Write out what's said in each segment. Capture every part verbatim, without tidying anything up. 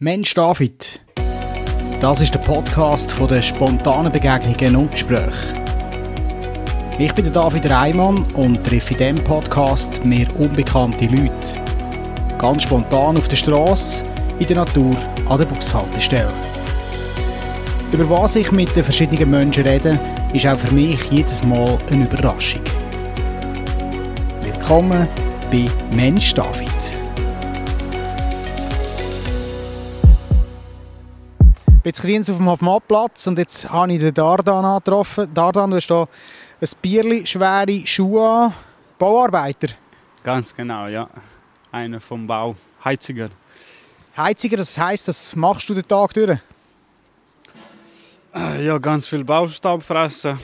Mensch David, das ist der Podcast von den spontanen Begegnungen und Gesprächen. Ich bin der David Reimann und treffe in diesem Podcast mehr unbekannte Leute. Ganz spontan auf der Straße, in der Natur, an der Bushaltestelle. Über was ich mit den verschiedenen Menschen rede, ist auch für mich jedes Mal eine Überraschung. Willkommen bei Mensch David. Ich bin jetzt Kriens auf dem Hofmannplatz und jetzt habe ich den Dardan angetroffen. Dardan, du hast hier ein Bierli, schwere Schuhe an. Bauarbeiter? Ganz genau, ja. Einer vom Bau. Heiziger. Heiziger, das heisst, das machst du den Tag durch? Ja, ganz viel Baustab fressen.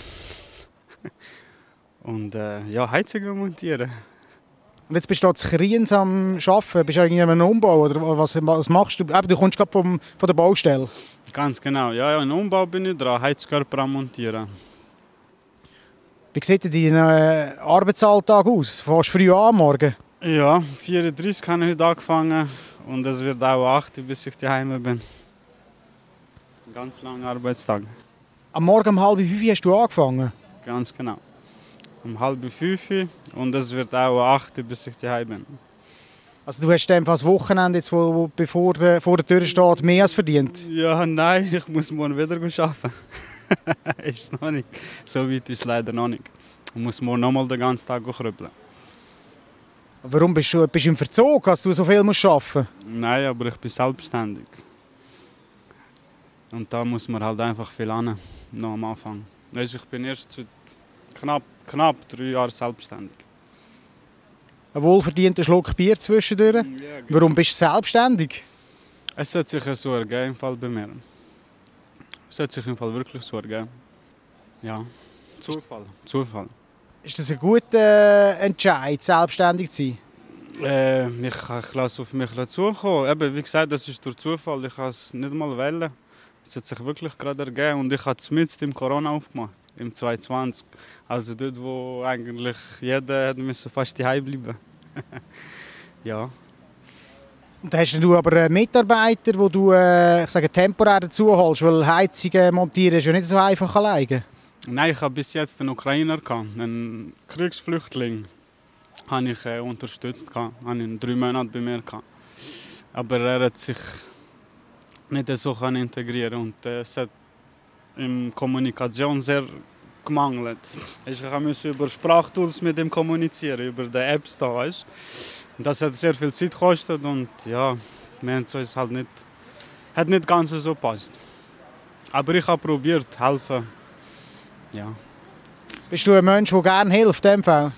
Und äh, ja, Heizungen montieren. Und jetzt bist du hier in Kriens am Arbeiten. Bist du in einem Umbau oder was, was machst du? Eben, du kommst gerade vom, von der Baustelle. Ganz genau, ja, ja, im Umbau bin ich dran, Heizkörper am montieren. Wie sieht denn dein äh, Arbeitsalltag aus? Fährst du früh an am Morgen? Ja, vier Uhr dreißig habe ich heute angefangen und es wird auch acht Uhr, bis ich daheim bin. Ein ganz langer Arbeitstag. Am Morgen um halb fünf hast du angefangen? Ganz genau. Um halb fünf Uhr und es wird auch acht Uhr, bis ich daheim bin. Also du hast dann das Wochenende, jetzt, wo, wo bevor der, vor der Tür steht, mehr als verdient? Ja, nein, ich muss morgen wieder arbeiten. Ist es noch nicht. So weit ist es leider noch nicht. Ich muss morgen noch mal den ganzen Tag krüppeln. Warum bist du, bist du im Verzug, dass du so viel musst arbeiten musst? Nein, aber ich bin selbstständig. Und da muss man halt einfach viel an, noch am Anfang. Weißt, ich bin erst seit knapp, knapp drei Jahren selbstständig. Ein wohlverdienter Schluck Bier zwischendurch. Ja, genau. Warum bist du selbstständig? Es hat sich so ergeben im Fall bei mir. Es hat sich im Fall wirklich so ergeben. Ja, Zufall. Zufall. Ist das ein guter Entscheid, selbstständig zu sein? Äh, ich, ich lasse auf mich zukommen. Eben, wie gesagt, das ist durch Zufall. Ich kann es nicht mal wählen. Es hat sich wirklich gerade ergeben. Und ich habe es mitten im Corona aufgemacht, im zwanzig zwanzig. Also dort, wo eigentlich jeder musste fast daheim bleiben. Ja. Und hast du aber einen Mitarbeiter, den du äh, ich sage, temporär dazu holst? Weil Heizungen montieren ist ja nicht so einfach alleine. Nein, ich habe bis jetzt einen Ukrainer gehabt, einen Kriegsflüchtling, habe ich äh, unterstützt, habe ihn drei Monate bei mir gehabt. Aber er hat sich nicht so integrieren und äh, es hat in der Kommunikation sehr gemangelt. Ich musste über Sprachtools mit ihm kommunizieren, über die Apps da, weißt? Und das hat sehr viel Zeit gekostet und ja, wir haben es halt nicht, hat nicht ganz so gepasst. Aber ich habe probiert, helfen. Ja. Bist du ein Mensch, der gerne hilft, in dem Fall?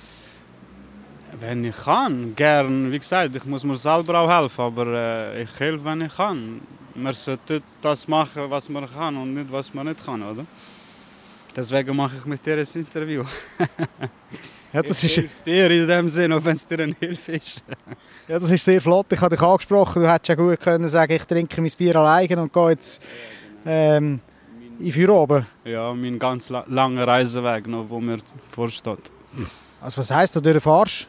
Wenn ich kann, gern. Wie gesagt, ich muss mir selber auch helfen, aber äh, ich helfe, wenn ich kann. Man sollte das machen, was man kann und nicht, was man nicht kann, oder? Deswegen mache ich mit dir ein Interview. Ja, das ich helfe dir in dem Sinne, auch wenn es dir eine Hilfe ist. Ja, das ist sehr flott. Ich habe dich angesprochen. Du hättest ja gut können sagen, ich trinke mein Bier alleine und gehe jetzt ähm, in Feierabend. Ja, mein ganz la- langer Reiseweg noch, wo mir vorsteht. Also was heisst du, du fährst?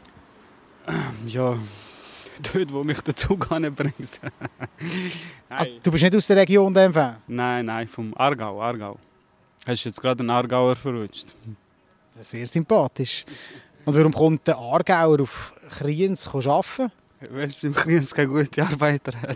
Ja, dort, wo mich der Zug anbringt. Also, du bist nicht aus der Region in dem Fall? Nein, nein, vom Aargau, Aargau. Hast du jetzt gerade einen Aargauer verrutscht? Sehr sympathisch. Und warum kommt der Aargauer auf Kriens arbeiten? Weil es im Kriens keine gute Arbeiter hat.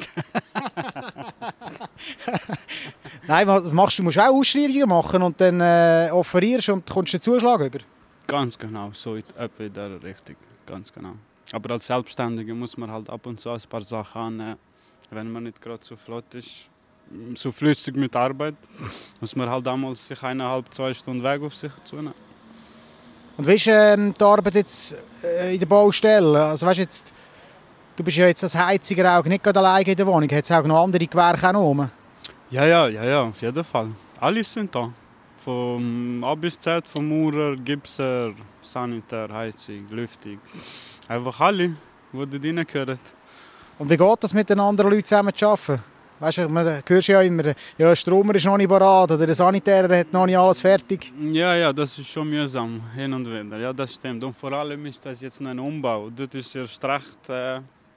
Nein, was machst du? Du musst auch Ausschreibungen machen und dann äh, offerierst und kommst den Zuschlag über? Ganz genau, so in der Richtung. Ganz genau. Aber als Selbstständiger muss man halt ab und zu ein paar Sachen annehmen. Wenn man nicht gerade so flott ist, so flüssig mit Arbeit, muss man halt damals sich eineinhalb, zwei Stunden Weg auf sich zunehmen. Und wie ist ähm, die Arbeit jetzt äh, in der Baustelle? Also, weißt, jetzt, du bist ja jetzt als Heiziger auch nicht gerade alleine in der Wohnung. Hat es auch noch andere Gewerke auch noch? Ja, ja, ja, ja, auf jeden Fall. Alle sind da. Vom A bis Z, vom Maurer, Gipser, Sanitär, Heizung, Lüftung. Einfach alle, die da reingehören. Und wie geht das mit den anderen Leuten zusammen zu arbeiten? Weißt du, man hört ja immer, ja, der Stromer ist noch nicht bereit oder der Sanitär hat noch nicht alles fertig. Ja, ja, das ist schon mühsam, hin und wieder. Ja, das stimmt. Und vor allem ist das jetzt noch ein Umbau. Dort ist erst recht äh,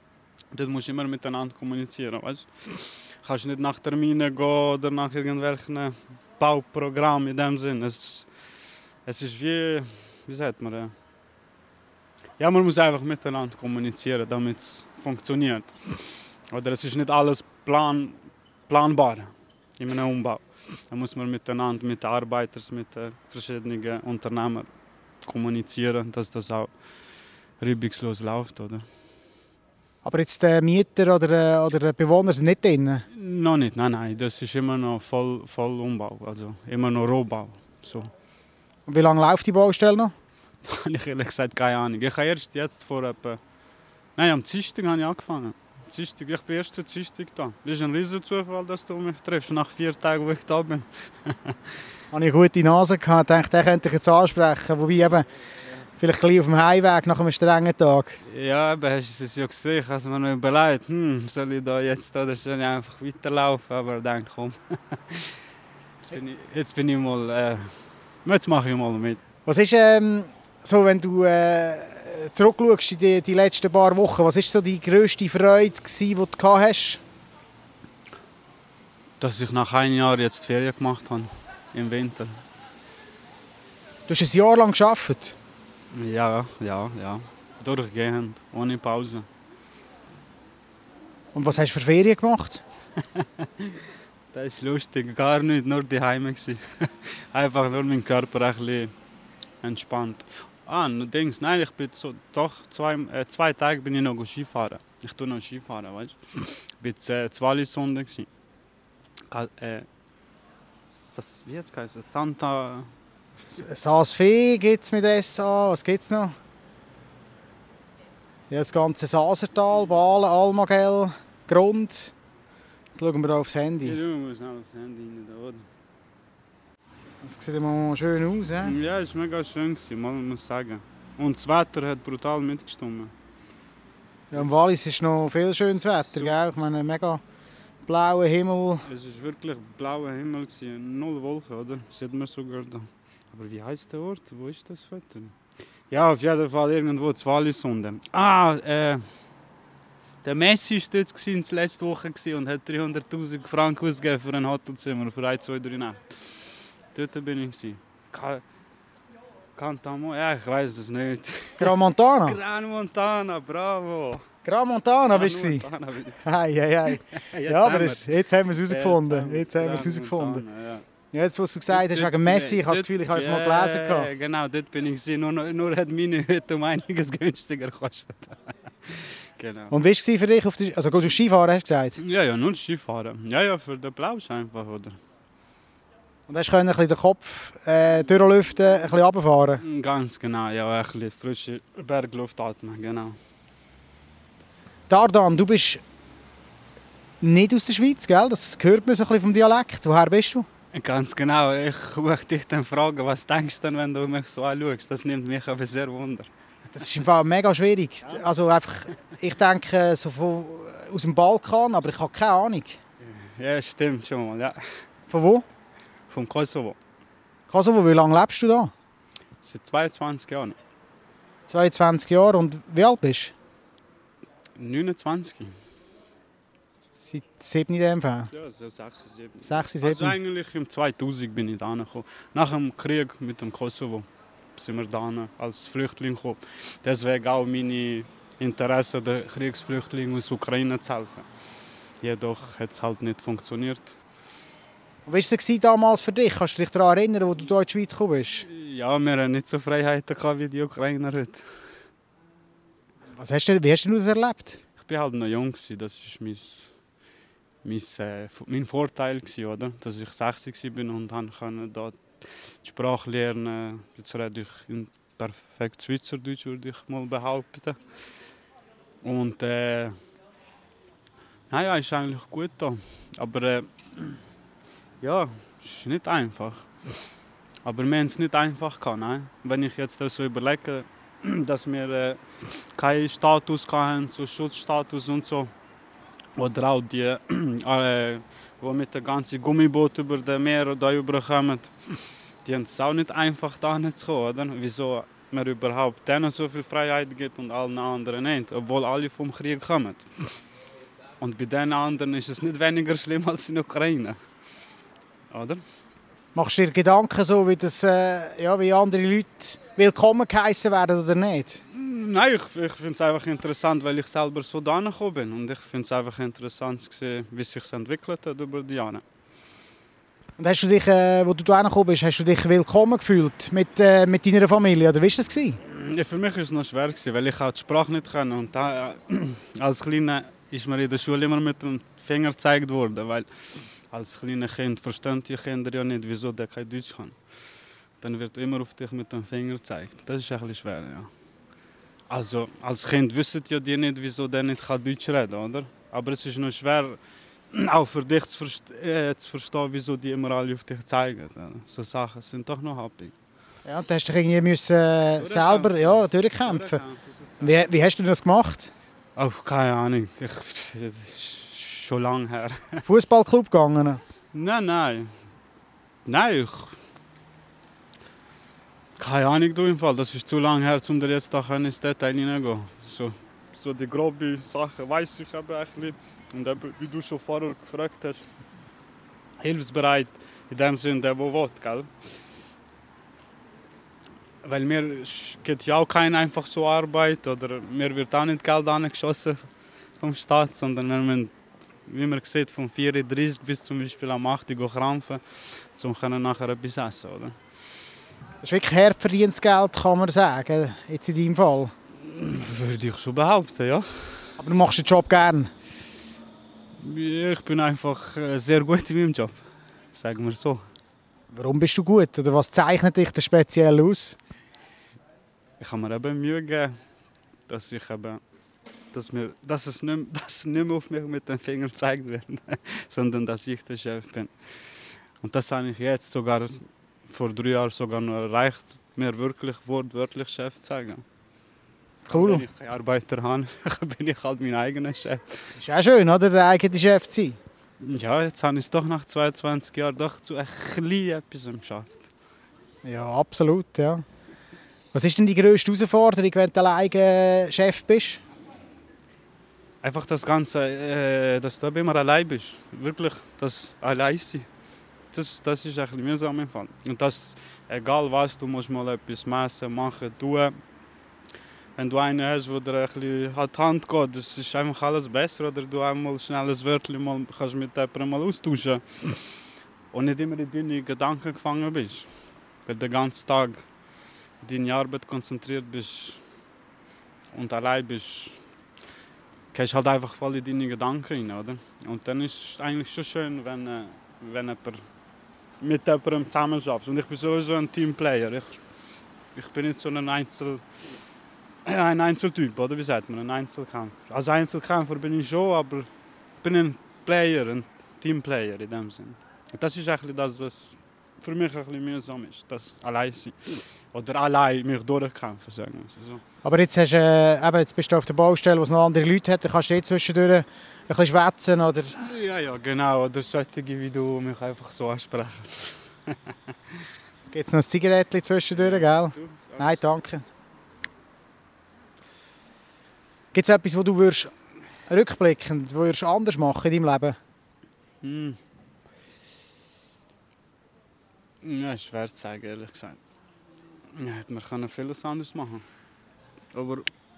Dort musst du immer miteinander kommunizieren, weißt du? Du kannst nicht nach Terminen gehen oder nach irgendwelchen Bauprogrammen in dem Sinn. Es, es ist wie, wie sagt man, ja? Ja, man muss einfach miteinander kommunizieren, damit es funktioniert. Oder es ist nicht alles plan, planbar in einem Umbau. Da muss man miteinander, mit den Arbeitern, mit den verschiedenen Unternehmern kommunizieren, dass das auch reibungslos läuft, oder? Aber jetzt der Mieter oder, oder der Bewohner sind nicht drin? Noch nicht, nein, nein. Das ist immer noch voll, voll Umbau, also immer noch Rohbau. So. Und wie lange läuft die Baustelle noch? Da habe ich ehrlich gesagt keine Ahnung. Ich habe erst jetzt vor etwa... Nein, am Dienstag habe ich angefangen. Dienstag, ich bin erst am Dienstag da. Das ist ein riesiger Zufall, dass du mich triffst, nach vier Tagen, wo ich da bin. Habe ich eine gute Nase gehabt, dachte, den könnte ich jetzt ansprechen. Wobei eben, vielleicht gleich auf dem Heimweg nach einem strengen Tag. Ja, aber hast du es ja gesehen, ich habe es mir noch überlegt, hm, soll ich da jetzt oder soll ich einfach weiterlaufen? Aber ich dachte, komm, jetzt bin ich, jetzt bin ich mal, äh, jetzt mache ich mal mit. Was ist ähm, so, wenn du äh, zurückschaust in die, die letzten paar Wochen, was war so die grösste Freude, gewesen, die du gehabt hast? Dass ich nach einem Jahr jetzt Ferien gemacht habe, im Winter. Du hast ein Jahr lang gearbeitet? Ja, ja, ja. Durchgehend, ohne Pause. Und was hast du für Ferien gemacht? Das ist lustig, gar nicht, nur die Heime. Einfach nur mein Körper ein bisschen entspannt. Ah, Dings, nein, ich bin so, doch zwei, äh, zwei Tage bin ich noch Skifahren. Ich tue noch Skifahren, weißt du? Ich war äh, in Wallisonde. Äh, das, wie jetzt heißt es? Santa. Saas-Fee gibt es mit S A, was gibt es noch? Ja, das ganze Sasertal, Balen, Almagell, Grund. Jetzt schauen wir da aufs Handy. Ja, du musst auch aufs Handy rein, oder? Das sieht immer schön aus, he? Ja, es war mega schön, man muss sagen. Und das Wetter hat brutal mitgestimmt. Ja, im Wallis ist noch viel schönes Wetter, gell? Ich meine, mega blauer Himmel. Es war wirklich blauer Himmel, null Wolken, oder? Das sieht man sogar da. Aber wie heisst der Ort? Wo ist das Wetter? Ja, auf jeden Fall irgendwo in Wallisonde. Ah, äh... Der Messi war dort letzte Woche und hat dreihunderttausend Franken ausgegeben für ein Hotelzimmer für ein, zwei, drei Nächte. Dort bin ich. Cantamo? Ja, ich weiß es nicht. Gran Montana? Gran Montana, bravo! Gran Montana bist du? Hei, hei, hei. Ja, aber es, jetzt haben wir es herausgefunden. Jetzt haben wir es herausgefunden. Ja, jetzt, was du gesagt hast, wegen Messi, ich habe das Gefühl, ich habe es mal gelesen. Ja, genau, dort bin ich. Nur, nur hat meine Hütte um einiges günstiger gekostet. Genau. Und wie war es für dich? Auf die, also gehst du Skifahren, hast du gesagt? Ja, ja, nur Skifahren. Ja, ja, für den Applaus einfach, oder? Und hast du ein bisschen den Kopf äh, durchlüften, ein bisschen runterfahren? Ganz genau, ja, ein bisschen frische Bergluft atmen, genau. Dardan, du bist nicht aus der Schweiz, gell? Das hört man so ein bisschen vom Dialekt. Woher bist du? Ganz genau. Ich möchte dich dann fragen, was denkst du denn, wenn du mich so anschaust? Das nimmt mich aber sehr wunder. Das ist im Fall mega schwierig. Also einfach, ich denke so von, aus dem Balkan, aber ich habe keine Ahnung. Ja, stimmt schon mal, ja. Von wo? Vom Kosovo. Kosovo, wie lange lebst du da? Seit zweiundzwanzig Jahren. zweiundzwanzig Jahre. Und wie alt bist du? neunundzwanzig. Seit sieben in dem Fall? Ja, so sechs, sieben. sechs, sieben. Also eigentlich im zweitausend bin ich da gekommen. Nach dem Krieg mit dem Kosovo sind wir da als Flüchtling gekommen. Deswegen auch meine Interesse, den Kriegsflüchtlingen aus der Ukraine zu helfen. Jedoch hat es halt nicht funktioniert. Wie war es damals für dich? Kannst du dich daran erinnern, wo du hier in die Schweiz gekommen bist? Ja, wir hatten nicht so Freiheiten wie die Ukrainer heute. Was hast du, wie hast du das erlebt? Ich war halt noch jung, das war mein, mein, äh, mein Vorteil, oder? Dass ich sechzig war und konnte da die Sprache lernen. Jetzt rede ich in perfekt Schweizerdeutsch, würde ich mal behaupten. Und äh, naja, ist eigentlich gut da. Aber äh, ja, es ist nicht einfach. Aber wir haben es nicht einfach gehabt, nein. Wenn ich jetzt so überlege, dass wir äh, keinen Status hatten, so Schutzstatus und so. Oder auch die, äh, die mit dem ganzen Gummiboot über das Meer da rüberkommen. Die haben es auch nicht einfach da zu kommen, oder? Wieso man überhaupt denen so viel Freiheit gibt und allen anderen nicht, obwohl alle vom Krieg kommen. Und bei den anderen ist es nicht weniger schlimm als in der Ukraine. Oder? Machst du dir Gedanken, so, wie, das, äh, ja, wie andere Leute willkommen geheissen werden oder nicht? Nein, ich, ich finde es einfach interessant, weil ich selber so da gekommen bin. Und ich finde es einfach interessant zu sehen, wie es sich entwickelt hat über die Jahre. Und hast du dich, äh, wo du da gekommen bist, hast du dich willkommen gefühlt mit, äh, mit deiner Familie? Oder wie war das? Ja, für mich war es noch schwer, weil ich auch die Sprache nicht kann. Und da, äh, als Kleiner ist mir in der Schule immer mit dem Finger gezeigt worden, weil als kleines Kind verstehen die Kinder ja nicht, wieso der kein Deutsch kann. Dann wird immer auf dich mit dem Finger gezeigt. Das ist ein bisschen schwer, ja. Also als Kind wissen ja die nicht, wieso der nicht Deutsch reden kann, oder? Aber es ist noch schwer, auch für dich zu, verste äh, zu verstehen, wieso die immer alle auf dich zeigen. So Sachen sind doch noch happy. Ja, du hast dich irgendwie müssen, äh, selber ja, durchkämpfen. Wie, wie hast du das gemacht? Oh, keine Ahnung. Ich, das ist schon lange her. Fußballclub gegangen? Nein, nein. Nein, ich... Keine Ahnung, du im Fall. Das ist zu lange her, um jetzt da ins Detail hineingehen. So, so die groben Sachen weiss ich eben ein bisschen. Und eben, wie du schon vorher gefragt hast, hilfsbereit in dem Sinne, der wo will, gell? Weil mir geht ja auch keine einfach so Arbeit oder mir wird auch nicht Geld angeschossen vom Staat, sondern wir müssen, wie man sieht, von vier Uhr dreißig bis zum Beispiel am acht Uhr krampfen, um nachher etwas essen, oder? Das ist wirklich hart verdientes Geld, kann man sagen, jetzt in deinem Fall. Würde ich so behaupten, ja. Aber du machst den Job gern? Ich bin einfach sehr gut in meinem Job, sagen wir so. Warum bist du gut? Oder was zeichnet dich da speziell aus? Ich habe mir eben Mühe gegeben, dass, ich eben, dass, mir, dass, es nicht, dass es nicht mehr auf mich mit dem Finger gezeigt wird, sondern dass ich der Chef bin. Und das habe ich jetzt sogar vor drei Jahren sogar noch erreicht, mir wirklich wortwörtlich Chef zu sagen. Cool. Wenn ich keine Arbeiter habe, bin ich halt mein eigener Chef. Ist auch schön, oder? Der eigene Chef zu sein. Ja, jetzt habe ich es doch nach zweiundzwanzig Jahren doch zu ein bisschen etwas geschafft. Ja, absolut, ja. Was ist denn die grösste Herausforderung, wenn du alleine Chef bist? Einfach das Ganze, äh, dass du immer allein bist. Wirklich, das allein sein. Das, das ist ein bisschen mühsam im Fall. Und das, egal was, du musst mal etwas messen, machen, tun. Wenn du einen hast, der dir ein bisschen an die Hand geht, das ist einfach alles besser. Oder du einmal schnell ein Wörtchen mal, kannst mit jemandem mal austauschen. Und nicht immer in deine Gedanken gefangen bist. Weil du den ganzen Tag in deine Arbeit konzentriert bist und allein bist, gehst halt einfach voll in deine Gedanken rein, oder? Und dann ist es eigentlich schon schön, wenn, wenn jemand mit jemandem zusammen arbeitet. Und ich bin sowieso ein Teamplayer. Ich, ich bin nicht so ein Einzel... Ein Einzeltyp, oder wie sagt man, ein Einzelkämpfer. Als Einzelkämpfer bin ich schon, aber ich bin ein Player, ein Teamplayer in dem Sinne. Und das ist eigentlich das, was für mich ein bisschen mühsam ist, das allein sein. Oder allein mich durchkämpfen, sagen wir so. Aber jetzt, hast, äh, eben, jetzt bist du auf der Baustelle, wo es noch andere Leute hat, dann kannst du jetzt zwischendurch ein bisschen schwätzen, oder? Ja, ja, genau. Oder solche wie du mich einfach so ansprechen. Jetzt gibt es noch ein Zigarettchen zwischendurch, gell? Nein, danke. Gibt es etwas, was du würdest, rückblickend würdest anders machen in deinem Leben? Hm. Ja, schwer zu sagen, ehrlich gesagt. Ja, hätte man vieles anders machen. Aber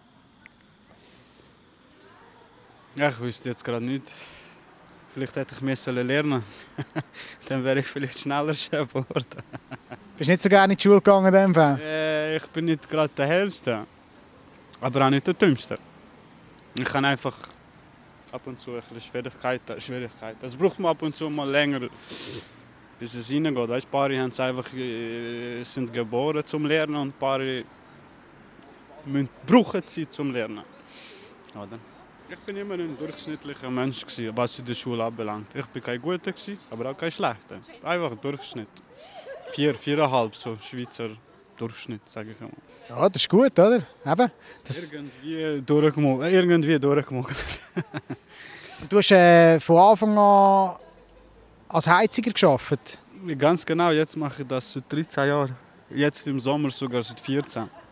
ja, ich wüsste jetzt gerade nicht. Vielleicht hätte ich mehr lernen sollen. Dann wäre ich vielleicht schneller Chef geworden. Bist du nicht so gerne in die Schule gegangen in dem Fall? Äh, ich bin nicht gerade der Hellste, aber auch nicht der Dümmste. Ich kann einfach ab und zu ein bisschen Schwierigkeiten. Schwierigkeiten. Es braucht man ab und zu mal länger, bis es reingeht. Weißt, ein paar haben es einfach, äh, sind geboren zum Lernen und ein paar müssen brauchen sie zum Lernen. Oder? Ich bin immer ein durchschnittlicher Mensch gewesen, was in der Schule anbelangt. Ich bin kein guter, aber auch kein schlechter. Einfach ein Durchschnitt. Vier, viereinhalb, so Schweizer Durchschnitt, sage ich einmal. Ja, das ist gut, oder? Eben, das... Irgendwie durchgemogelt. Irgendwie durchgemogelt. Du hast äh, von Anfang an als Heiziger gearbeitet? Ganz genau, jetzt mache ich das seit dreizehn Jahren. Jetzt im Sommer sogar seit vierzehn.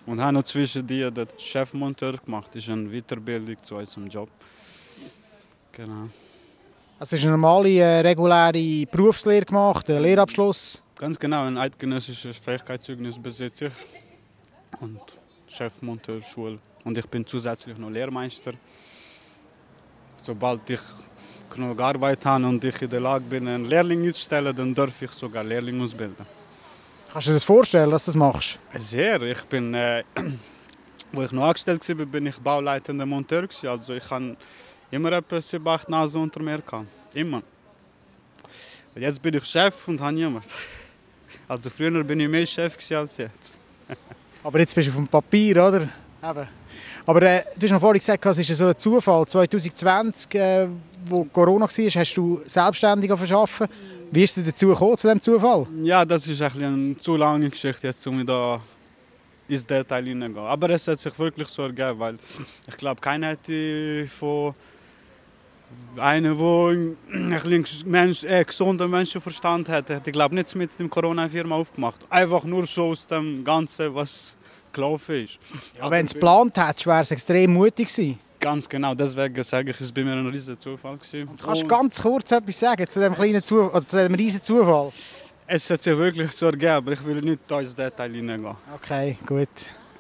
Und habe noch zwischen die den Chefmonteur gemacht. Das ist eine Weiterbildung zu unserem Job. Genau. Also hast du eine normale, äh, reguläre Berufslehre gemacht, einen Lehrabschluss? Ganz genau, ein eidgenössisches Fähigkeitszeugnis besitze ich. Und Chefmonteur, Schule. Und ich bin zusätzlich noch Lehrmeister. Sobald ich genug Arbeit habe und ich in der Lage bin, einen Lehrling einzustellen, dann darf ich sogar Lehrling ausbilden. Kannst du dir das vorstellen, dass du das machst? Sehr. Ich bin, äh, wo ich noch angestellt war, bin ich bauleitender Monteur gewesen. Also ich habe immer etwa sieben, acht Nasen unter mir gehabt. Immer. Und jetzt bin ich Chef und habe niemanden. Also früher bin ich mehr Chef als jetzt. Aber jetzt bist du auf dem Papier, oder? Eben. Aber äh, du hast noch vorhin gesagt, es ist so ein Zufall. zwanzig zwanzig, äh, wo Corona war, hast du selbstständig arbeiten. Wie ist es dazu gekommen, zu diesem Zufall? Ja, das ist eigentlich eine zu lange Geschichte, jetzt, um da ins Detail hineingehen. Aber es hat sich wirklich so ergeben, weil ich glaube, keiner hätte von einem, der einen Mensch, äh, gesunden Menschenverstand hat, hätte, ich glaube, nicht mit dem Corona-Firma aufgemacht. Einfach nur schon aus dem Ganzen, was gelaufen ist. Ja, wenn du es geplant hättest, wäre es extrem mutig gewesen. Ganz genau, deswegen sage ich, es war bei mir ein riesen Zufall gewesen. Kannst du ganz kurz etwas sagen zu diesem kleinen Zufall, oder zu diesem riesen Zufall? Es hat sich wirklich so ergeben, aber ich will nicht ins Detail hineingehen. Okay, gut.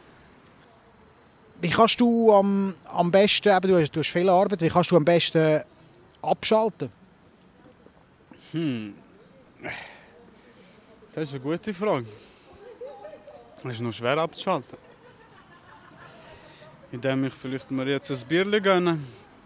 Wie kannst du am, am besten, eben, du, hast, du hast viel Arbeit, wie kannst du am besten abschalten? Hm. Das ist eine gute Frage. Es ist noch schwer abzuschalten. Indem ich vielleicht mir jetzt ein Bier gönne.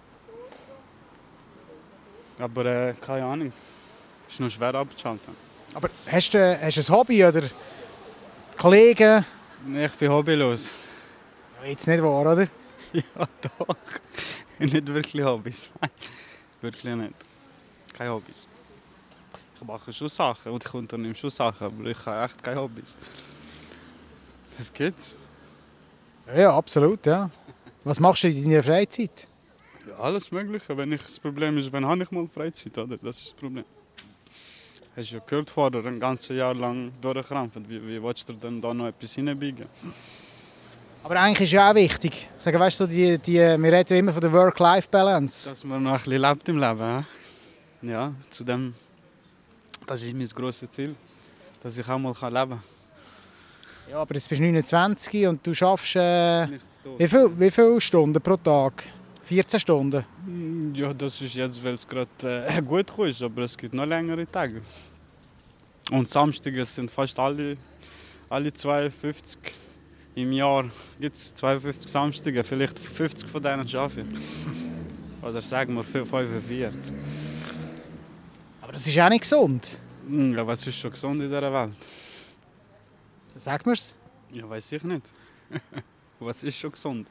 Aber äh, keine Ahnung. Es ist noch schwer abzuschalten. Aber hast du, hast du ein Hobby oder Kollegen? Ich bin hobbylos. Ja, jetzt nicht wahr, oder? Ja, doch. Nicht wirklich Hobbys. Nein, wirklich nicht. Keine Hobbys. Ich mache schon Sachen und ich unternehme schon Sachen, aber ich habe echt keine Hobbys. Was gibt's? Ja, absolut, ja. Was machst du in deiner Freizeit? Ja, alles Mögliche. Wenn ich, das Problem ist, wenn habe ich mal Freizeit, oder? Das ist das Problem. Hast du ja gehört vorher, ein ganzes Jahr lang durchgekrampft. Wie, wie willst du denn da noch etwas hineinbiegen? Aber eigentlich ist ja auch wichtig. Sagen, weißt du, die, die, wir reden ja immer von der Work-Life-Balance. Dass man noch ein bisschen lebt im Leben. He? Ja, zudem, das ist mein grosses Ziel, dass ich auch mal leben kann. Ja, aber jetzt bist du neunundzwanzig und du schaffst äh, wie, viel, wie viele Stunden pro Tag? vierzehn Stunden? Ja, das ist jetzt, weil es gerade äh, gut ist, aber es gibt noch längere Tage. Und Samstage sind fast alle, alle zweiundfünfzig im Jahr. Gibt es zweiundfünfzig Samstage, vielleicht fünfzig von denen schaffe ich. Oder sagen wir fünfundvierzig. Aber das ist auch nicht gesund. Ja, was ist schon gesund in dieser Welt? Sag mir's. Ja, weiß ich nicht. Was ist schon gesund?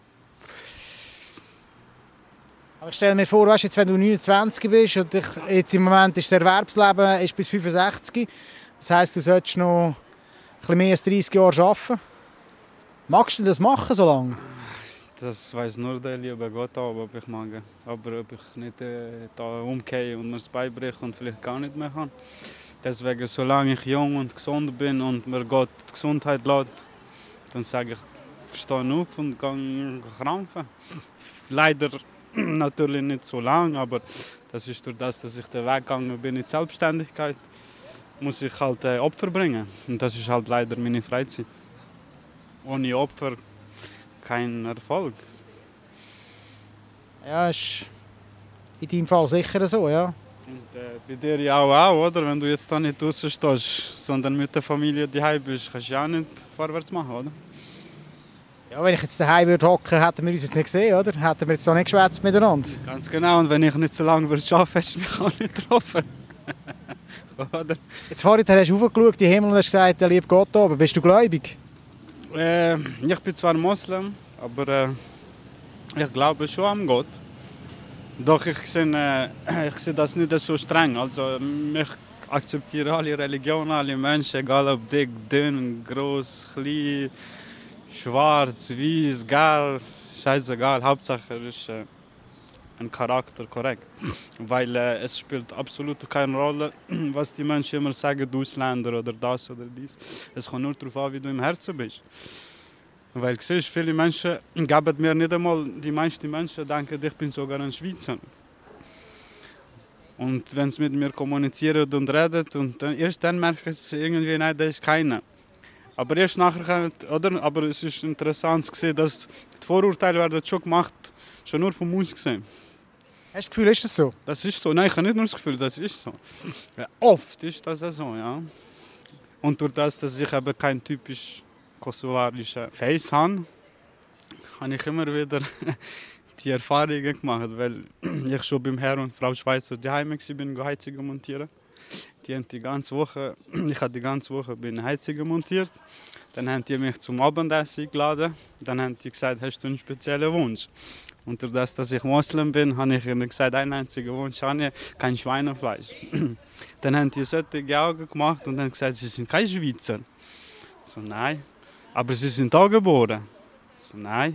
Aber ich stelle mir vor, weißt, jetzt, wenn du neunundzwanzig bist und ich, jetzt im Moment ist das Erwerbsleben ist bis fünfundsechzig. Das heisst, du solltest noch ein bisschen mehr als dreißig Jahre arbeiten. Magst du das machen so lange? Das weiss nur der liebe Gott, ob ich mag. Aber ob ich nicht äh, da umgehe und mir das beibreche und vielleicht gar nicht mehr kann. Deswegen, solange ich jung und gesund bin und mir Gott die Gesundheit lässt, dann sage ich, stehe auf und gehe krampfen. Leider natürlich nicht so lange, aber das ist durch das, dass ich den Weg gegangen bin in die Selbstständigkeit, muss ich halt äh, Opfer bringen. Und das ist halt leider meine Freizeit. Ohne Opfer kein Erfolg. Ja, ist in deinem Fall sicher so, ja. Und äh, bei dir ja auch, auch, oder? Wenn du jetzt da nicht draußen stehst, sondern mit der Familie daheim bist, kannst du ja auch nicht vorwärts machen, oder? Ja, wenn ich jetzt daheim würde hocken, hätten wir uns jetzt nicht gesehen, oder? Hätten wir jetzt noch nicht geschwätzt miteinander. Ganz genau, und wenn ich nicht so lange würde arbeiten, hättest du mich auch nicht getroffen. Oder? Jetzt vorhin hast du hochgeschaut, die Himmel, und hast gesagt, der liebe Gott oben. Bist du gläubig? Äh, ich bin zwar Moslem, aber äh, ich glaube schon an Gott. Doch ich sehe, äh, ich sehe das nicht so streng. Also, ich akzeptiere alle Religionen, alle Menschen, egal ob dick, dünn, groß, klein, schwarz, weiß, gelb, scheißegal. Hauptsache ist äh, ein Charakter korrekt. Weil äh, es spielt absolut keine Rolle, was die Menschen immer sagen, du Ausländer oder das oder dies. Es kommt nur darauf an, wie du im Herzen bist. Weil siehst, viele Menschen geben mir nicht einmal, die meisten Menschen denken, ich bin sogar ein Schweizer. Und wenn sie mit mir kommunizieren und reden, und dann, erst dann merken sie irgendwie, nein, das ist keiner. Aber erst nachher, oder? Aber es ist interessant zu sehen, dass die Vorurteile werden schon gemacht, schon nur vom Aussehen. Hast du das Gefühl, ist das so? Das ist so. Nein, ich habe nicht nur das Gefühl, das ist so. Ja, oft ist das so, ja. Und durch das, dass ich eben kein typisch kosovarischer Face habe, habe ich immer wieder die Erfahrungen gemacht, weil ich schon beim Herr und Frau Schweizer daheim bin, Heizungen montieren. Die haben die ganze Woche, ich habe die ganze Woche bin Heizungen montiert. Dann haben die mich zum Abendessen eingeladen. Dann haben die gesagt, hast du einen speziellen Wunsch? Und durch das, dass ich Moslem bin, habe ich ihnen gesagt, einen einzigen Wunsch habe ich, kein Schweinefleisch. Dann haben die solche Augen gemacht und haben gesagt, sie sind kein Schweizer. So, nein. Aber sie sind da geboren. So, nein.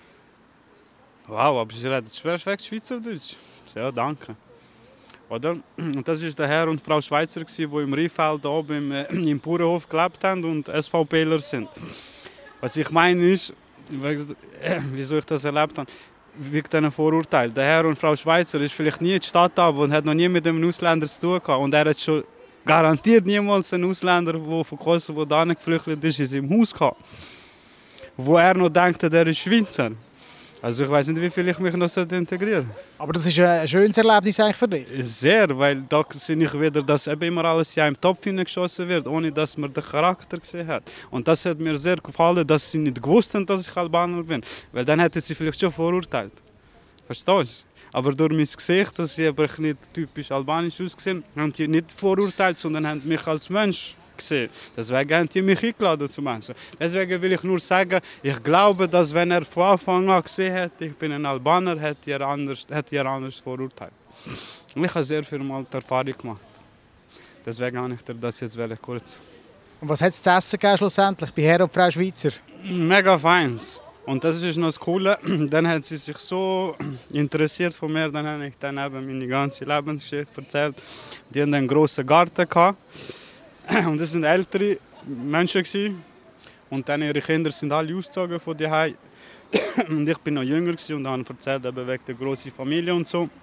Wow, aber sie reden perfekt Schweizerdeutsch. So, ja, danke. Oder? Und das war der Herr und Frau Schweizer, die im Riefeld oben im, äh, im Bauernhof gelebt haben und SVPler sind. Was ich meine ist, wieso ich das erlebt habe, wegen diesen Vorurteil. Der Herr und Frau Schweizer ist vielleicht nie in die Stadt ab und hat noch nie mit einem Ausländer zu tun gehabt. Und er hat schon garantiert niemals einen Ausländer, der von Kosovo da geflüchtet ist, in seinem Haus gehabt. Wo er noch denkt, er ist Schweizer. Also ich weiß nicht, wie viel ich mich noch integrieren sollte. Aber das ist ein schönes Erlebnis eigentlich für dich? Sehr, weil da sehe ich wieder, dass eben immer alles in einen Topf hineingeschossen wird, ohne dass man den Charakter gesehen hat. Und das hat mir sehr gefallen, dass sie nicht gewusst haben, dass ich Albaner bin. Weil dann hätten sie vielleicht schon verurteilt. Verstehst du? Aber durch mein Gesicht, dass sie aber nicht typisch albanisch ausgesehen, haben die nicht verurteilt, sondern haben mich als Mensch gesehen. Deswegen haben die mich eingeladen zum Essen. Deswegen will ich nur sagen, ich glaube, dass wenn er von Anfang an gesehen hätte, ich bin ein Albaner, hätte er anders, hätte er anders verurteilt. Und ich habe sehr viel mal die Erfahrung gemacht. Deswegen habe ich dir das jetzt kurz. Und was hat es zu essen gegeben schlussendlich bei Herr und Frau Schweizer? Mega feins. Und das ist noch das Coole. Dann hat sie sich so interessiert von mir, dann habe ich dann eben meine ganze Lebensgeschichte erzählt. Die hatten einen grossen Garten gehabt. Und das sind ältere Menschen gewesen. Und dann ihre Kinder sind alle ausgezogen von daheim. Und ich bin noch jünger gewesen und habe erzählt eben wegen der grossen Familie und so.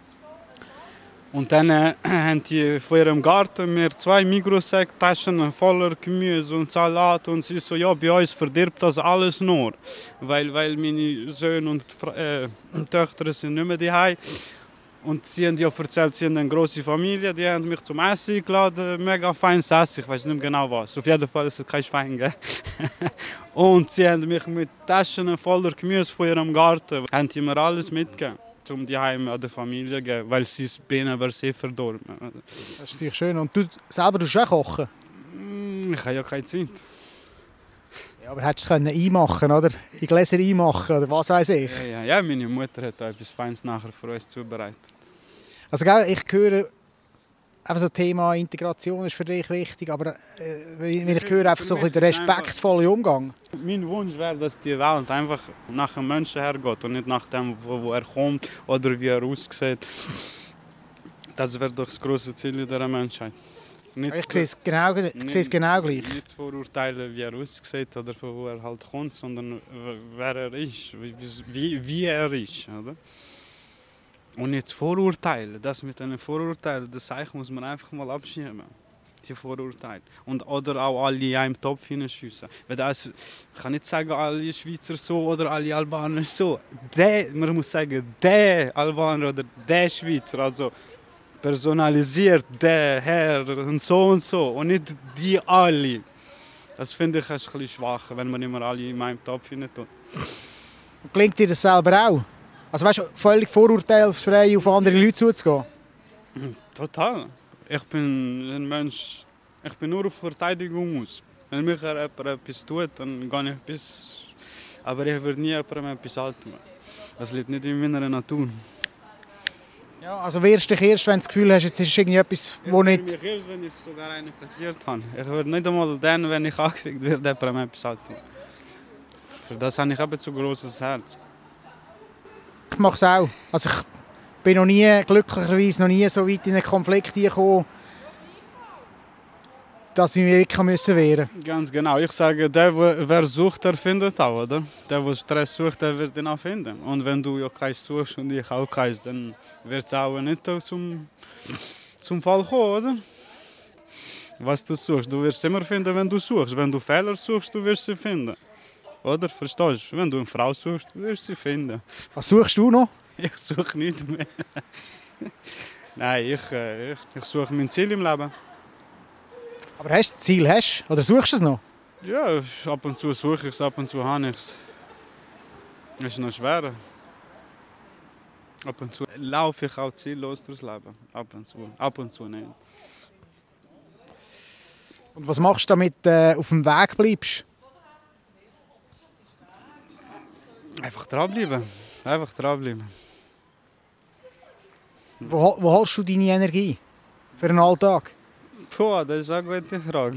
Und dann äh, haben die von ihrem Garten mir zwei Migros-Taschen voller Gemüse und Salat und sie so, ja, bei uns verdirbt das alles nur, weil, weil meine Söhne und äh, Töchter sind nicht mehr daheim. Und sie haben ja erzählt, sie haben eine grosse Familie, die haben mich zum Essen eingeladen, mega feines Essen, ich weiß nicht mehr genau was. Auf jeden Fall ist es kein Schwein, gell? Und sie haben mich mit Taschen voller Gemüse von ihrem Garten, haben die mir alles mitgegeben, um die Heim an der Familie zu geben, weil sie Bienen wäre sehr verdorben. Das ist natürlich schön. Und du selber tust auch kochen? Ich habe ja keine Zeit. Ja, aber hättest du es einmachen, oder? In Gläser einmachen, oder was weiß ich? Ja, ja, ja, meine Mutter hat etwas Feines nachher für uns zubereitet. Also ich höre, einfach so das Thema Integration ist für dich wichtig, aber äh, wenn ich höre, einfach so ein bisschen der respektvolle Umgang. Mein Wunsch wäre, dass die Welt einfach nach dem Menschen hergeht und nicht nach dem, wo, wo er kommt oder wie er aussieht. Das wäre doch das grosse Ziel der Menschheit. Nicht ich sehe es genau, ich sehe es genau gleich. Nicht zu verurteilen, wie er aussieht oder von wo er halt kommt, sondern wer er ist, wie, wie er ist. Oder? Und nicht zu verurteilen. Das mit einem Vorurteil, das Zeichen muss man einfach mal abschieben. Die Vorurteile. Und, oder auch alle in einen Topf hineinschiessen. Ich kann nicht sagen, alle Schweizer so oder alle Albaner so. Der, man muss sagen, der Albaner oder der Schweizer. Also, personalisiert, der Herr und so und so und nicht die alle. Das finde ich ein bisschen schwach, wenn man immer alle in meinem Topf hinein tut. Klingt dir das selber auch? Also weißt du, völlig vorurteilsfrei auf andere Leute zuzugehen? Total. Ich bin ein Mensch, ich bin nur auf Verteidigung aus. Wenn mich jemand etwas tut, dann gehe ich bis... Aber ich würde nie jemandem etwas halten. Das liegt nicht in meiner Natur. Ja, also wehrst dich erst, wenn du das Gefühl hast, jetzt ist irgendetwas, wo nicht... Ich mich erst, wenn ich sogar einen kassiert habe. Ich würde nicht einmal dann, wenn ich angefickt werde, jemandem etwas halten. Für das habe ich eben zu grosses Herz. Ich mache es auch. Also ich bin noch nie, glücklicherweise noch nie so weit in einen Konflikt gekommen, dass ich mich wirklich müssen wehren muss. Ganz genau. Ich sage, der, wer sucht, der findet auch, oder? Der, der Stress sucht, der wird ihn auch finden. Und wenn du ja keinen suchst und ich auch keinen, dann wird es auch nicht zum, zum Fall kommen, oder? Was du suchst, du wirst immer finden, wenn du suchst. Wenn du Fehler suchst, du wirst sie finden. Oder? Verstehst du? Wenn du eine Frau suchst, du wirst sie finden. Was suchst du noch? Ich suche nichts mehr. Nein, ich, äh, ich, ich suche mein Ziel im Leben. Aber hast du ein Ziel? Hast? Oder suchst du es noch? Ja, ab und zu suche ich es, ab und zu habe ich es. Es ist noch schwer. Ab und zu laufe ich auch ziellos durchs Leben. Ab und zu, ab und zu nicht. Und was machst du, damit du äh, auf dem Weg bleibst? Einfach dranbleiben. Einfach dranbleiben. Wo, wo holst du deine Energie für den Alltag? Puh, das ist eine gute Frage.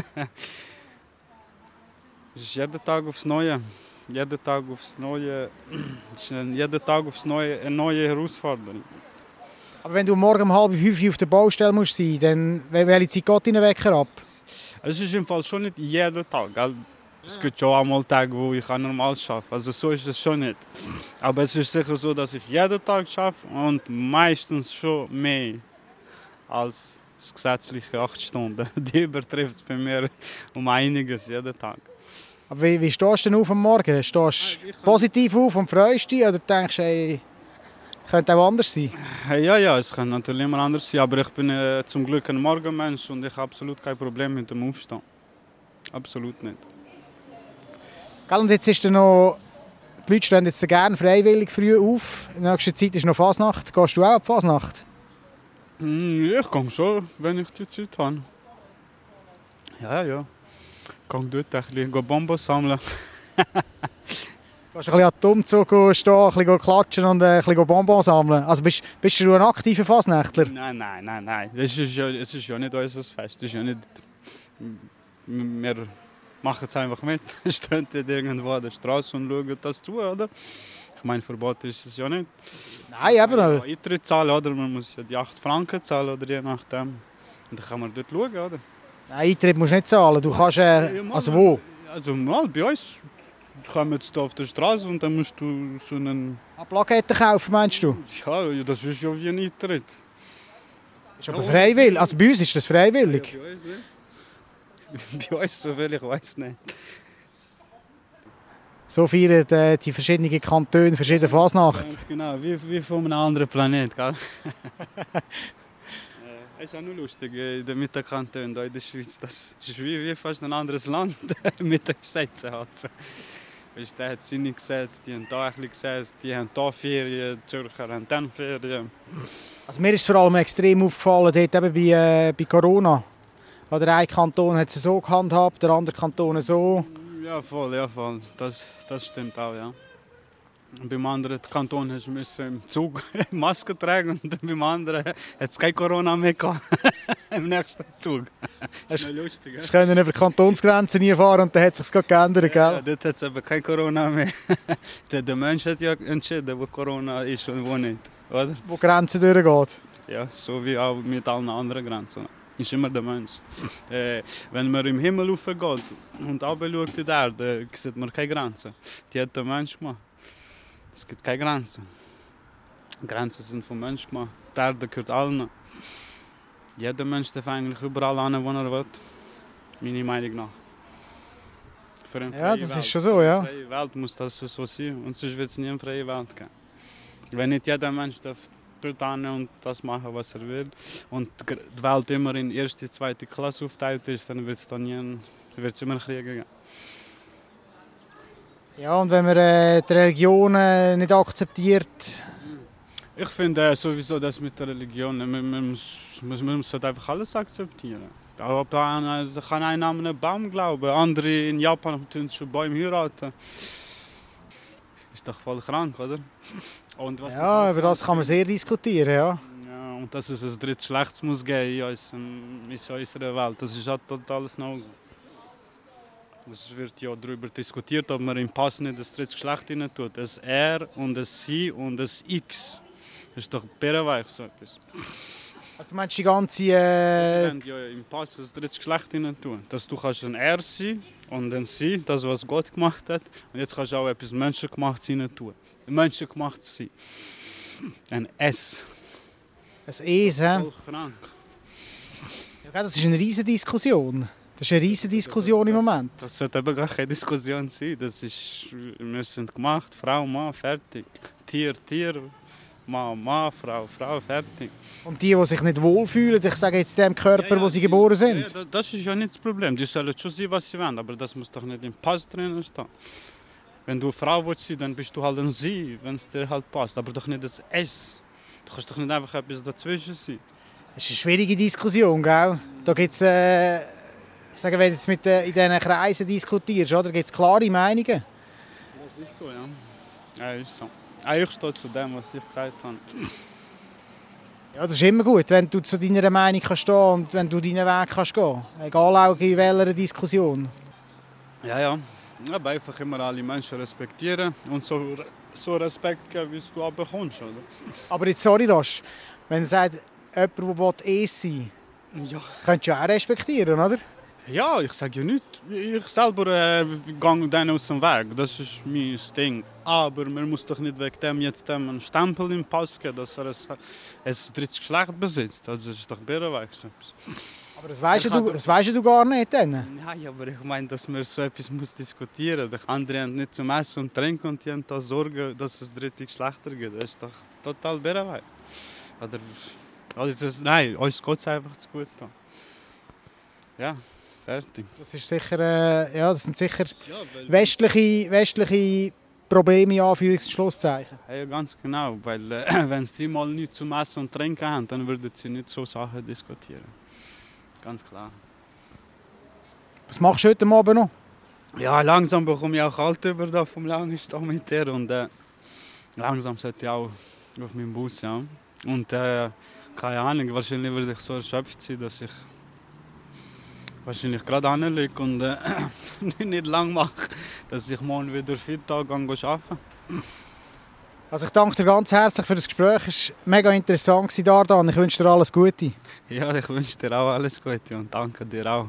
Es ist jeden Tag aufs Neue. Jeden Tag aufs Neue. Es ist jeden Tag aufs Neue eine neue Herausforderung. Aber wenn du morgen um halb fünf auf der Baustelle musst sein, dann welche Zeit geht dein Wecker ab? Es ist im Fall schon nicht jeden Tag. Gell? Es gibt schon einmal Tage, wo ich normal arbeite. Also so ist es schon nicht. Aber es ist sicher so, dass ich jeden Tag arbeite und meistens schon mehr als das gesetzliche acht Stunden. Die übertrifft es bei mir um einiges jeden Tag. Aber wie, wie stehst du denn auf am Morgen? Stehst du positiv auf und freust dich oder denkst du, hey, könnte auch anders sein? Ja, ja, es kann natürlich immer anders sein, aber ich bin äh, zum Glück ein Morgenmensch und ich habe absolut kein Problem mit dem Aufstehen. Absolut nicht. Und jetzt ist noch, die Leute stehen jetzt gerne freiwillig früh auf. In der nächsten Zeit ist noch Fasnacht. Gehst du auch ab Fasnacht? Ich komme schon, wenn ich die Zeit habe. Ja, ja. Ich gehe dort ein bisschen Bonbons sammeln. Gehst du ein bisschen an den Umzug stehen, ein bisschen klatschen und ein bisschen Bonbons sammeln? Also bist, bist du ein aktiver Fasnächtler? Nein, nein, nein, nein. Es ist ja, es ist ja nicht unser Fest. Es ist ja nicht... Wir machen es einfach mit. Stehen irgendwo an der Straße und schauen das zu, oder? Ich meine, Verbot ist es ja nicht. Nein, aber man muss ja Eintritt zahlen, oder? Man muss ja die acht Franken zahlen, oder je nachdem. Und dann kann man dort schauen, oder? Nein, Eintritt musst du nicht zahlen. Du kannst... Äh, also wo? Also mal bei uns kommen jetzt auf der Straße und dann musst du so einen... Eine Plakette kaufen, meinst du? Ja, das ist ja wie ein Eintritt. Ist aber freiwillig. Also bei uns ist das freiwillig. Ja, bei uns nicht. Bei uns so viel, ich weiß nicht. So feiern äh, die verschiedenen Kantone verschiedene Fasnacht. Ganz genau, wie, wie von einem anderen Planet, gell? Es ist auch nur lustig mit den Kantonen in der Schweiz. Das ist wie, wie fast ein anderes Land mit den Gesetzen. Also. Weißt, der hat seine Gesetze, die haben da ein bisschen Gesetze, die haben da Ferien, die Zürcher haben dann Ferien. Also mir ist vor allem extrem aufgefallen, dort eben bei, äh, bei Corona. Oder ein Kanton hat es so gehandhabt, der andere Kanton so. Ja, voll, ja, voll. Das, das stimmt auch, ja. Beim anderen Kanton musste du im Zug Maske tragen und beim anderen hat es kein Corona mehr gehabt. Im nächsten Zug. Das ist lustig. Du können über Kantonsgrenzen nie fahren und dann hat es sich geändert, gell? Ja, dort hat es aber kein Corona mehr. der, der Mensch hat ja entschieden, wo Corona ist und wo nicht, oder? Wo Grenzen durchgeht. Ja, so wie auch mit allen anderen Grenzen. Ist immer der Mensch. äh, wenn man im Himmel raufgeht und runterschaut in die Erde, sieht man keine Grenzen. Die hat der Mensch gemacht. Es gibt keine Grenzen. Grenzen sind vom Mensch gemacht. Die Erde gehört allen. Jeder Mensch darf eigentlich überall hin, wo er will. Meiner Meinung nach. Für eine ja, das Welt. ist schon so, ja. Für eine freie Welt muss das so sein. Und sonst wird es nie eine freie Welt geben. Wenn nicht jeder Mensch darf dort hin und das machen, was er will, und die Welt immer in erste, zweite Klasse aufteilt ist, dann wird es dann nie, wird's immer Kriege geben. Ja, und wenn man äh, die Religion äh, nicht akzeptiert? Ich finde äh, sowieso das mit der Religion, man, man, muss, man muss einfach alles akzeptieren. Aber also kann einer an einen Baum glauben, andere in Japan tun schon Bäume heiraten. Ist doch voll krank, oder? Und was ja, über das kann man sehr diskutieren, ja. Ja, und dass es ein drittes Geschlecht muss geben in, unserem, in unserer Welt, das ist halt totales No-Go. Es wird ja darüber diskutiert, ob man im Pass nicht das dritte Geschlecht rein tut. Das R und das Sie und das X. Das ist doch bärenweich so etwas. Also du meinst die ganze... Äh... Sie haben ja im Pass das dritte Geschlecht hinein tun. Dass du kannst ein Er sein und ein Sie, das was Gott gemacht hat. Und jetzt kannst du auch etwas Menschengemachtes hinein tun. Ein Menschengemachtes sein. Ein S. Ein Es, hä? Voll krank. Ja, das ist eine riesige Diskussion. Das ist eine riesige Diskussion im Moment. Das sollte eben gar keine Diskussion sein. Das ist, wir sind gemacht, Frau, Mann, fertig. Tier, Tier, Mann, Mann, Frau, Frau, fertig. Und die, die sich nicht wohlfühlen, ich sage jetzt dem Körper, ja, ja, wo sie geboren sind? Ja, das ist ja nicht das Problem. Die sollen schon sein, was sie wollen, aber das muss doch nicht im Pass drin stehen. Wenn du eine Frau willst sein, dann bist du halt ein Sie, wenn es dir halt passt. Aber doch nicht das S. Du kannst doch nicht einfach etwas dazwischen sein. Das ist eine schwierige Diskussion, gell? Da gibt's, äh, ich sage, wenn du jetzt mit, äh, in diesen Kreisen diskutierst, oder, gibt es klare Meinungen? Das ist so, ja. Ja, ist so. Ich stehe zu dem, was ich gesagt habe. Ja, das ist immer gut, wenn du zu deiner Meinung kannst stehen und wenn du deinen Weg kannst gehen. Egal auch in welcher Diskussion. Ja, ja. Aber einfach immer alle Menschen respektieren und so, so Respekt geben, wie du auch bekommst, oder? Aber jetzt, sorry, Rosch, wenn du sagst, jemand, der es sein will, ja, könntest du auch respektieren, oder? Ja, ich sage ja nicht. Ich selber äh, gehe denen aus dem Weg. Das ist mein Ding. Aber man muss doch nicht wegen dem jetzt dem einen Stempel im Pass geben, dass er ein, ein drittes Geschlecht besitzt. Also das ist doch Bärenweg. Aber das weißt du, das weißt du gar nicht dann? Nein, aber ich meine, dass man so etwas muss diskutieren muss. Die anderen haben nicht zum Essen und Trinken und die haben da Sorge, dass es dritte Geschlechter gibt. Das ist doch total Bärenweg. Oder, also das, nein, uns geht es einfach zu gut. Ja. Fertig. Das ist sicher, äh, ja, das sind sicher ja, westliche, westliche Probleme, in Anführungs- und Schlusszeichen. Ja, ganz genau, weil äh, wenn sie mal nichts zum Essen und Trinken haben, dann würden sie nicht so Sachen diskutieren. Ganz klar. Was machst du heute Abend noch? Ja, langsam bekomme ich auch kalt über da vom langen Stau mit dir und äh, langsam sollte ich auch auf meinen Bus, ja. Und äh, keine Ahnung, wahrscheinlich würde ich so erschöpft sein, dass ich wahrscheinlich gerade anliege und äh, nicht lang mache, dass ich morgen wieder fit arbeiten kann. Also ich danke dir ganz herzlich für das Gespräch. Es war mega interessant, Dardan. Ich wünsche dir alles Gute. Ja, ich wünsche dir auch alles Gute und danke dir auch.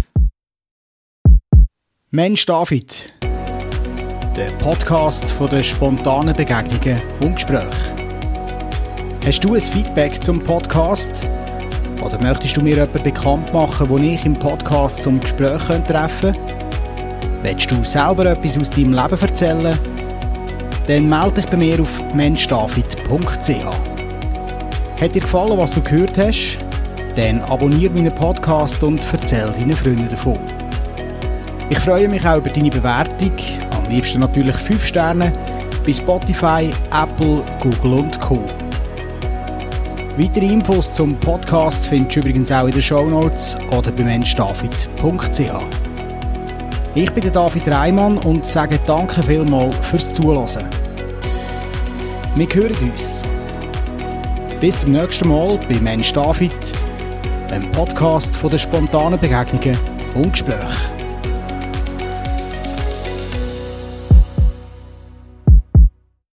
Mensch David, der Podcast von den spontanen Begegnungen und Gesprächen. Hast du ein Feedback zum Podcast? Oder möchtest du mir jemanden bekannt machen, den ich im Podcast zum Gespräch treffen könnte? Willst du selber etwas aus deinem Leben erzählen? Dann melde dich bei mir auf mensch david punkt c h. Hat dir gefallen, was du gehört hast? Dann abonniere meinen Podcast und erzähle deinen Freunden davon. Ich freue mich auch über deine Bewertung, am liebsten natürlich fünf Sterne, bei Spotify, Apple, Google und Co. Weitere Infos zum Podcast findest du übrigens auch in den Shownotes oder bei mensch david punkt c h. Ich bin der David Reimann und sage danke vielmals fürs Zuhören. Wir hören uns. Bis zum nächsten Mal bei Mensch David, dem Podcast von den spontanen Begegnungen und Gesprächen.